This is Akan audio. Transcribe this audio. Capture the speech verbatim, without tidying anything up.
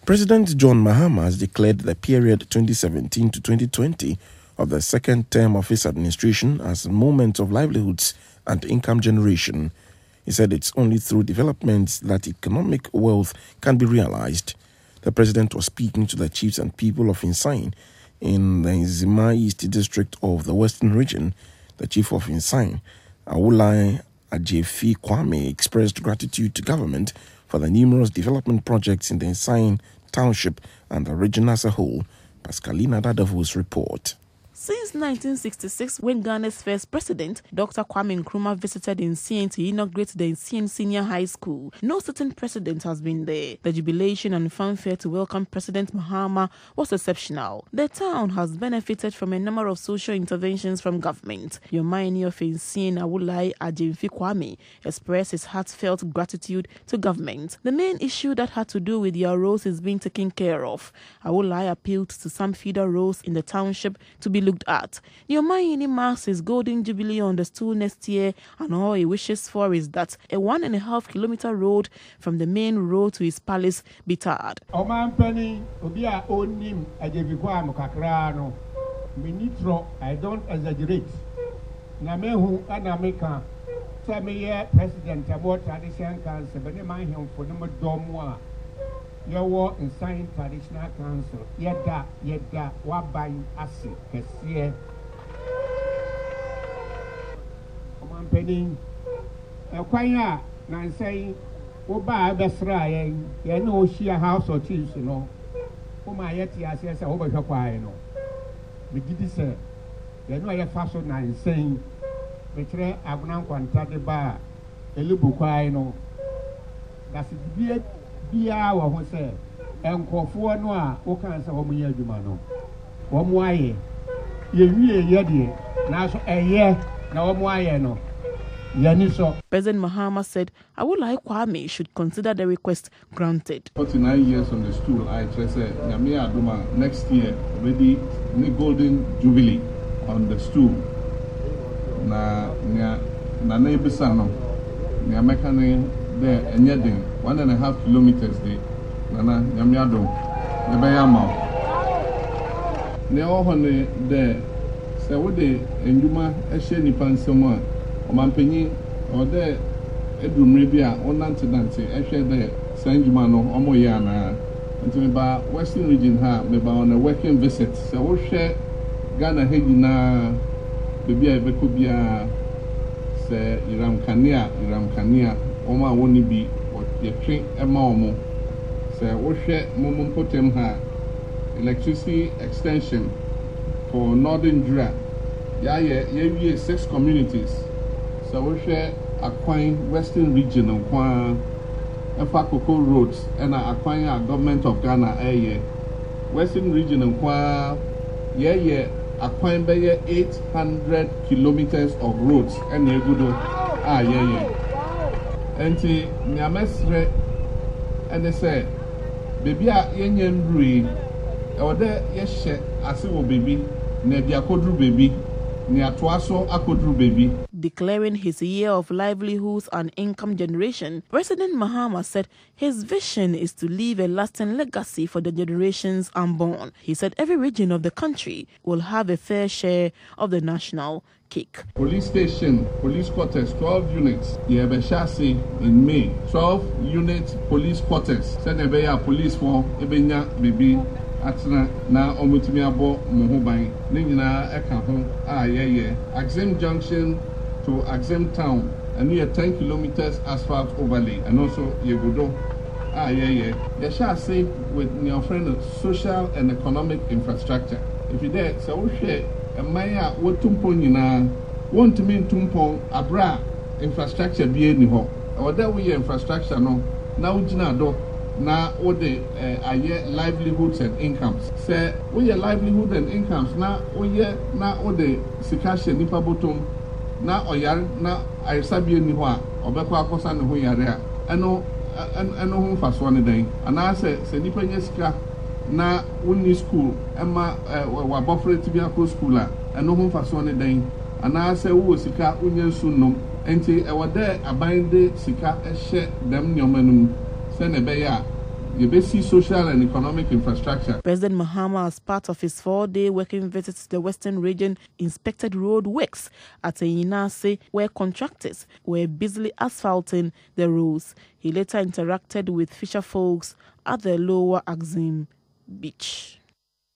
President John Mahama has declared the period twenty seventeen to twenty twenty of the second term of his administration as a moment of livelihoods and income generation. He said it's only through development that economic wealth can be realized. The president was speaking to the chiefs and people of Insain in the Zima East district of the Western region. The chief of Insain, Awulai Ajefi Kwame, expressed gratitude to government for the numerous development projects in the Insain township and the region as a whole. Pascalina Dadavo's report. Since nineteen sixty-six, when Ghana's first president, Doctor Kwame Nkrumah, visited Insain to inaugurate the Insain Senior High School, no certain president has been there. The jubilation and fanfare to welcome President Mahama was exceptional. The town has benefited from a number of social interventions from government. Yomaini of Insain, Awulai Ajefi Kwame, expressed his heartfelt gratitude to government. The main issue that had to do with their roads is being taken care of. Awulai appealed to some feeder roads in the township to be looked at. Yomaini marks his golden jubilee on the stool next year, and all he wishes for is that a one and a half kilometer road from the main road to his palace be tarred. Oman penny obia onim ajebikwa mukakrano. Ministro, I don't exaggerate. Na mehu anameka. Samiye president about tradition council, but my him for number domwa. Your war in Insain Traditional Council, Yeda, Yeda, Wabai, Asi, Kessie. Oman penny, a quaya, Nansay, Oba Besra, you know, she a house or cheese, you know. Oh, my yeti, I says, over your quiet, no. We did this, sir. You know, I have fashion Nansay, Betre, Abnan Quantade Bar, a little quiet, no. That's it. Bia wa ho se enkofo no a wo kan se wo mo ya adwuma no wo mo aye ye wie ye de na so eye na wo mo aye no yani so. President Mahama said Awulai Kwame should consider the request granted. forty-nine years on the stool, I just said nyame adoma next year already ni golden jubilee on the stool na na na na ibisa no nyame kan there anything one and a half kilometers there nana nyamiado nebayama ne ohone there say we dey enduma ehye nipa nsem a omampanyi o there edumre bi a onante dante ehwe there sanjuma no omo ye ana nti ba western region ha me ba on a working visit say wo hwe Ghana heji na bebi a ebeko bia say iram kania iram kania Oma woni bi yetwe ema omo se wo hwe momom potem ha electricity extension for Northern Dra ya ye ye six communities so wo hwe Akwan Western region nkwa Efa Koko roads and Akwan a government of Ghana eye Western region nkwa ye ye Akwan be ye eight hundred kilometers of roads and egudo ah ye ye Enti nyamesre ene se bebi a yenye ndrui e wode yehye ase wo bebi na dia kodru bebi ni atoaso akodru bebi. Declaring his year of livelihoods and income generation, President Mahama said his vision is to leave a lasting legacy for the generations unborn. He said every region of the country will have a fair share of the national cake. Police station, police quarters, twelve units. Yebeshasi in May. twelve units police quarters. Send a police for Ebenya Bibi Atna na omutimi abo mohoban. Nina eka ho ah yeah yeah. Axim Junction to Axim Town, and near ten kilometers asphalt overlay, and also Yegudo. Ah yeah yeah. Yeshasi with your friend of social and economic infrastructure. If you there, so share. Maya wotumpo nyina wontumi ntumpo abra infrastructure bi eni ho or that we infrastructure no na ugina do na wo de aye livelihoods and incomes say we livelihood and incomes na oye na wo de sika hye nipa botom na oyar na ayesabi eni ho a obekọ akosa ne ho yare a eno eno ho mfaso ne dan ana se se nipa nya sika na woni school ema wa bofret bi akọ school a eno ho mfaso ne dan ana se wo sika unya nsu nom enti e wode aban de sika ehye dem nyomanum se ne be ya you may see social and economic infrastructure. President Mahama, as part of his four-day working visit to the Western region, inspected road works at Enyinase, where contractors were busily asphalting the roads. He later interacted with fisher folks at the Lower Axim Beach.